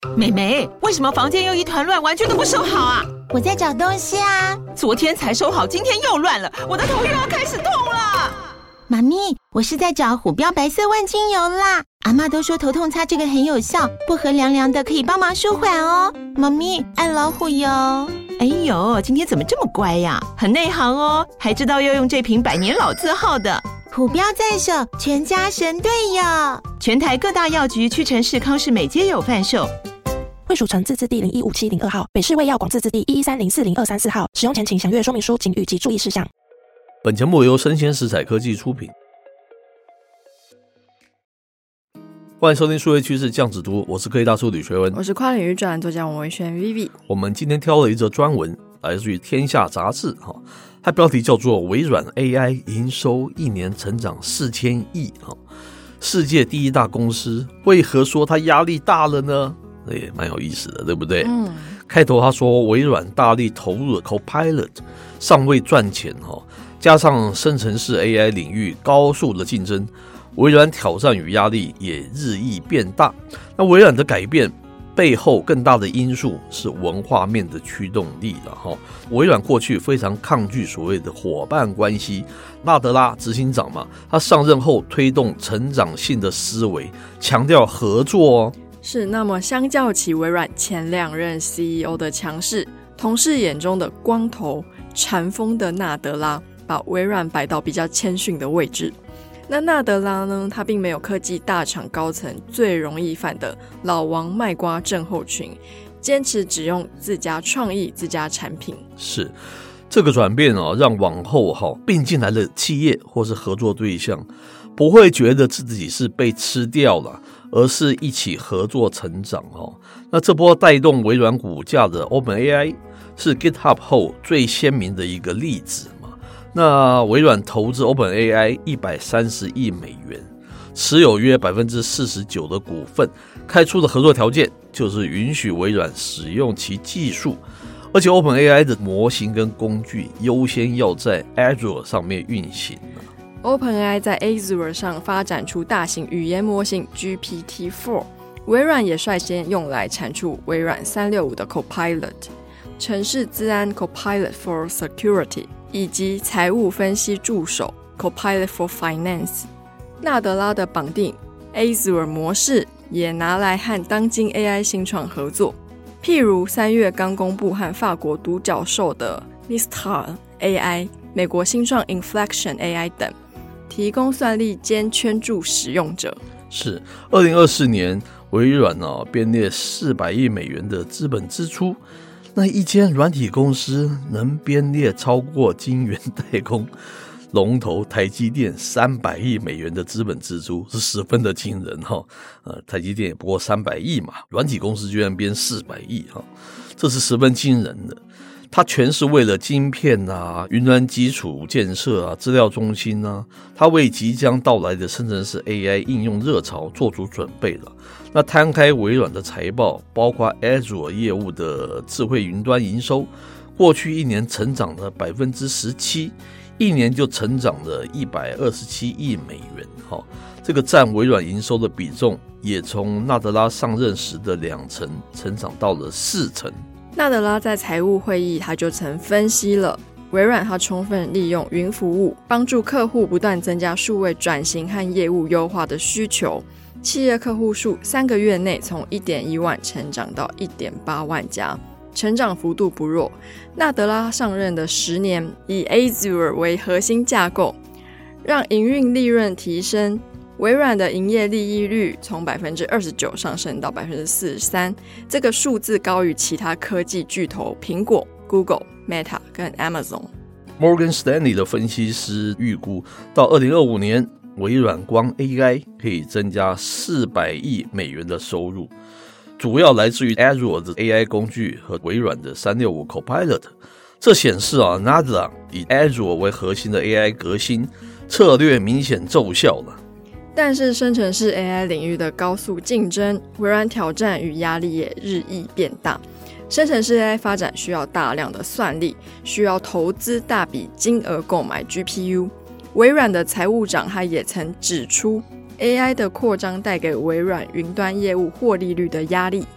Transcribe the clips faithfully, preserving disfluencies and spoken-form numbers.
妹妹，为什么房间又一团乱，完全都不收好啊？ 我在找东西啊。 昨天才收好，今天又乱了，我的头又要开始痛了。 妈咪，我是在找虎标白色万金油啦。阿嬷都说头痛擦这个很有效，薄荷凉凉的，可以帮忙舒缓哦。妈咪，爱老虎油。 哎呦，今天怎么这么乖呀？很内行哦，还知道要用这瓶百年老字号的。 虎标在手，全家神队友。 全台各大药局、屈臣氏、康士美皆有贩售。 惠蜀城自治地零一五七零二号，北市卫药广自治地一一三零四零二三四号。使用前请详阅说明书、警语及注意事项。 本节目由生鲜食材科技出品。欢迎收听数位趋势酱子读，我是科技大叔吕学文， 我是跨领域专栏作家王维轩 Vivi。 我们今天挑了一则专文，来自于天下杂志，它标题叫做微软 A I 营收一年成长四千亿，世界第一大公司为何说它压力大了呢？也蛮有意思的，对不对？嗯，开头他说微软大力投入的 Copilot 尚未赚钱，加上生成式 A I 领域高速的竞争，微软挑战与压力也日益变大。那微软的改变背后更大的因素是文化面的驱动力了。微软过去非常抗拒所谓的伙伴关系，纳德拉执行长嘛，他上任后推动成长性的思维，强调合作哦。 是，那么相较起微软前两任 C E O 的强势，同事眼中的光头禅风的纳德拉把微软摆到比较谦逊的位置。那纳德拉呢，他并没有科技大厂高层最容易犯的老王卖瓜症候群，坚持只用自家创意、自家产品。 是这个转变哦，让往后哈并进来的企业或是合作对象不会觉得自己是被吃掉了，而是一起合作成长哦。那这波带动微软股价的 OpenAI 是 GitHub 后最鲜明的一个例子嘛。那微软投资 OpenAI 一百三十亿美元，持有约 百分之四十九 的股份，开出的合作条件就是允许微软使用其技术，而且 OpenAI 的模型跟工具优先要在 Azure 上面运行。 OpenAI 在 Azure 上发展出大型语言模型 G P T 四， 微软也率先用来产出微软三六五的 Copilot、 程式资安 Copilot for Security 以及财务分析助手 Copilot for Finance。 纳德拉的绑定 Azure 模式也拿来和当今 A I 新创合作，譬如三月刚公布和法国独角兽的 Mistral A I、 美国新创 Inflection A I 等，提供算力兼圈注使用者。 是二零二四年微软、啊、编列四百亿美元的资本支出，那一间软体公司能编列超过晶圆代工龙头台积电三百亿美元的资本支出，是十分的惊人、哦呃、台积电也不过三百亿嘛，软体公司居然编四百亿、哦、这是十分惊人的。它全是为了晶片啊、云端基础建设啊、资料中心啊，它为即将到来的生成式 A I 应用热潮做出准备了。那摊开微软的财报，包括 Azure 业务的智慧云端营收，过去一年成长了 百分之十七， 一年就成长了一百二十七亿美元、哦、这个占微软营收的比重也从纳德拉上任时的两成成长到了四成。 纳德拉在财务会议他就曾分析了微软它充分利用云服务，帮助客户不断增加数位转型和业务优化的需求，企业客户数三个月内从 一点一万成长到 一点八万家，成长幅度不弱。纳德拉上任的十年，以 Azure 为核心架构，让营运利润提升，微软的营业利益率从 百分之二十九 上升到 百分之四十三， 这个数字高于其他科技巨头苹果、Google、Meta 跟 Amazon。 Morgan Stanley 的分析师预估到二零二五年，微软光 A I 可以增加四百亿美元的收入，主要来自于 Azure 的 A I 工具和微软的三六五 Copilot。 这显示啊 Nadella 以 Azure 为核心的 A I 革新策略明显奏效了。 但是生成式 A I 领域的高速竞争，微软挑战与压力也日益变大。生成式 A I 发展需要大量的算力，需要投资大笔金额购买 G P U。 微软的财务长他也曾指出， A I 的扩张带给微软云端业务获利率的压力。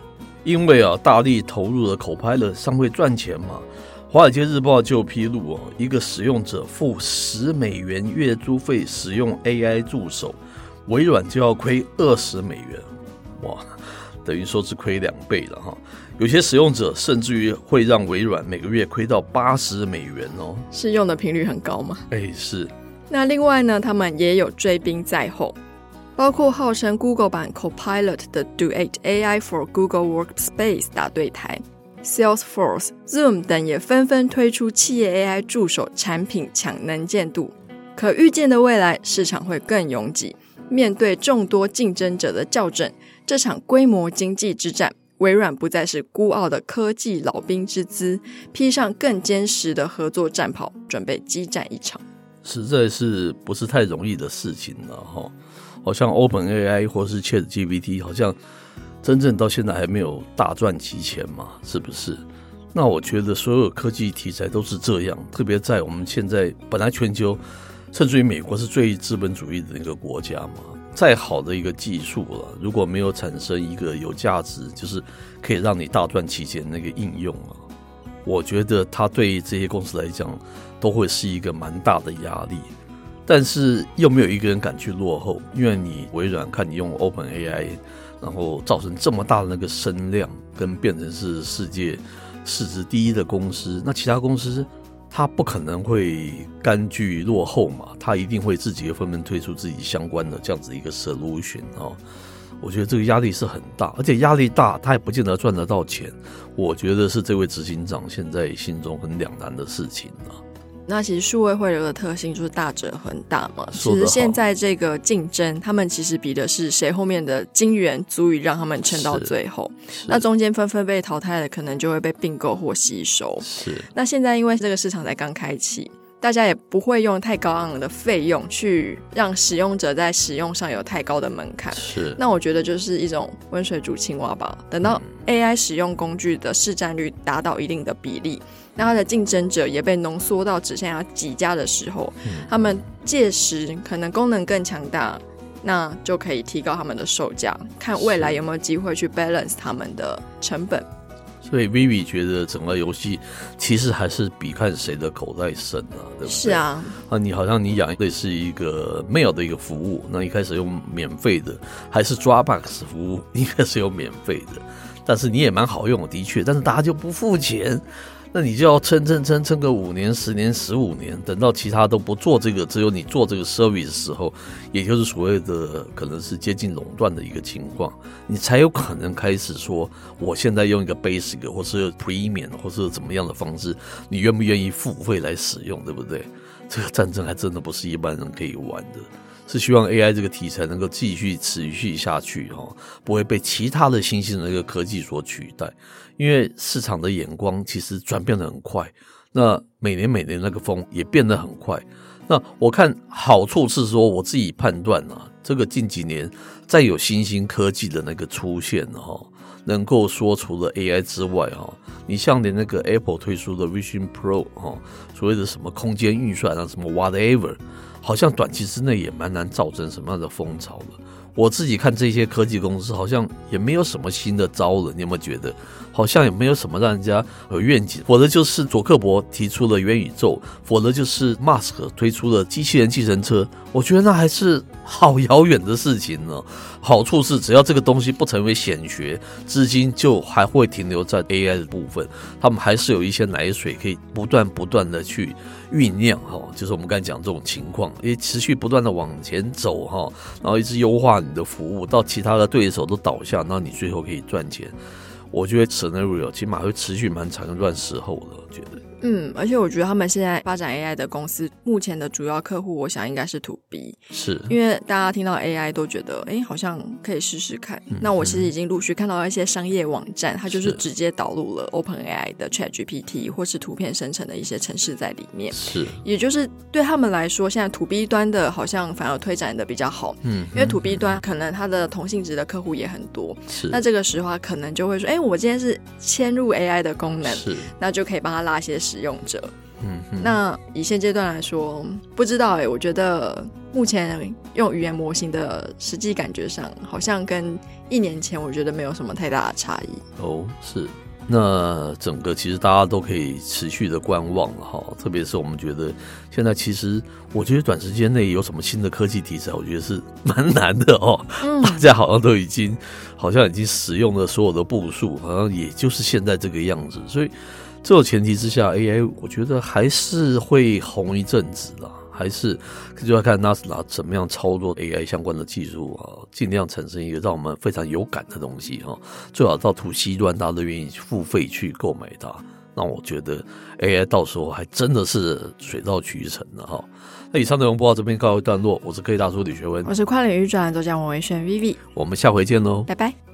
因为啊大力投入了 Copilot 尚会赚钱嘛，华尔街日报就披露、哦、一个使用者付十美元月租费使用 A I 助手，微软就要亏二十美元，哇，等于说是亏两倍了哈。有些使用者甚至于会让微软每个月亏到八十美元哦， 是用的频率很高吗？ 哎，是。 那另外呢，他们也有追兵在后，包括号称 Google 版 Copilot 的 Duet A I for Google Workspace 打对台， Salesforce、Zoom 等也纷纷推出企业 A I 助手产品抢能见度。可预见的未来，市场会更拥挤，面对众多竞争者的校正，这场规模经济之战，微软不再是孤傲的科技老兵之姿，披上更坚实的合作战袍，准备激战一场。 实在是不是太容易的事情了哈。好像 OpenAI 或是 ChatGPT 好像真正到现在还没有大赚其钱嘛，是不是？那我觉得所有科技题材都是这样，特别在我们现在本来全球甚至于美国是最资本主义的一个国家嘛，再好的一个技术了，如果没有产生一个有价值，就是可以让你大赚其钱那个应用啊，我觉得它对这些公司来讲都会是一个蛮大的压力。但是又没有一个人敢去落后，因为你微软看你用 OpenAI 然后造成这么大的那个声量，跟变成是世界市值第一的公司，那其他公司它不可能会甘居落后嘛，它一定会自己纷纷推出自己相关的这样子一个 solution、哦、我觉得这个压力是很大，而且压力大它也不见得赚得到钱，我觉得是这位执行长现在心中很两难的事情啊。 那其实数位汇流的特性就是大者恒大嘛，其实现在这个竞争他们其实比的是谁后面的金源足以让他们撑到最后，那中间纷纷被淘汰的可能就会被并购或吸收。 是， 那现在因为这个市场才刚开启，大家也不会用太高昂的费用去让使用者在使用上有太高的门槛， 是， 那我觉得就是一种温水煮青蛙吧，等到 A I 使用工具的市占率达到一定的比例，那它的竞争者也被浓缩到只剩下几家的时候、嗯、他们届时可能功能更强大，那就可以提高他们的售价，看未来有没有机会去 balance 他们的成本。 所以 Vivi 觉得整个游戏其实还是比看谁的口袋深啊，对不对？ 是啊， 啊，你好像你养类似一个 mail 的一个服务，那一开始用免费的，还是 Dropbox 服务一开始用免费的，但是你也蛮好用的，的确，但是大家就不付钱，那你就要撑撑撑撑个五年、十年、十五年，等到其他都不做这个，只有你做这个 service 的时候，也就是所谓的可能是接近垄断的一个情况，你才有可能开始说，我现在用一个 basic 或是 premium 或是怎么样的方式，你愿不愿意付费来使用，对不对？这个战争还真的不是一般人可以玩的。是希望 A I 这个题材能够继续持续下去，不会被其他的新兴的那个科技所取代，因为市场的眼光其实转变得很快，那每年每年那个风也变得很快。那我看好处是说，我自己判断啊，这个近几年再有新兴科技的那个出现能够说除了 A I 之外，你像连那个 Apple 推出的 Vision Pro 所谓的什么空间运算啊，什么 whatever， 好像短期之内也蛮难造成什么样的风潮的。我自己看这些科技公司好像也没有什么新的招了，你有没有觉得好像也没有什么让人家有愿景？否则就是佐克伯提出了元宇宙，否则就是 Musk 推出了机器人计程车，我觉得那还是好遥远的事情呢。好处是只要这个东西不成为显学，资金就还会停留在 A I 的部分，他们还是有一些奶水可以不断不断的去酝酿，就是我们刚才讲这种情况，也持续不断的往前走，然后一直优化你的服务，到其他的对手都倒下，然后你最后可以赚钱。我觉得 scenario 起码会持续蛮长一段时候的，我觉得。 嗯，而且我觉得他们现在发展 A I 的公司目前的主要客户我想应该是 to B， 是因为大家听到 A I 都觉得诶好像可以试试看、嗯、那我其实已经陆续看到一些商业网站，它就是直接导入了 OpenAI 的 ChatGPT 或是图片生成的一些程式在里面， 是也就是对他们来说现在 to B 端的好像反而推展的比较好，嗯，因为 to B 端可能它的同性质的客户也很多，是那这个时候可能就会说诶我今天是嵌入 A I 的功能， 是， 那就可以帮他拉一些使用者。 嗯哼， 那以现阶段来说，不知道哎、欸，我觉得目前用语言模型的实际感觉上，好像跟一年前我觉得没有什么太大的差异。 哦，是。那整个其实大家都可以持续的观望了哈，特别是我们觉得现在其实我觉得短时间内有什么新的科技题材，我觉得是蛮难的哦。嗯，大家好像都已经好像已经使用了所有的步数，好像也就是现在这个样子，所以这种前提之下 A I 我觉得还是会红一阵子啦，还是就要看 NASA 怎么样操作 A I 相关的技术啊，尽量产生一个让我们非常有感的东西哈，最好到图 C 端大家都愿意付费去购买它。那我觉得 A I 到时候还真的是水到渠成的哈。那以上内容播到这边告一段落，我是科技大叔李学文， 我是跨领域专栏作家王维轩 Vivi， 我们下回见喽， 拜拜。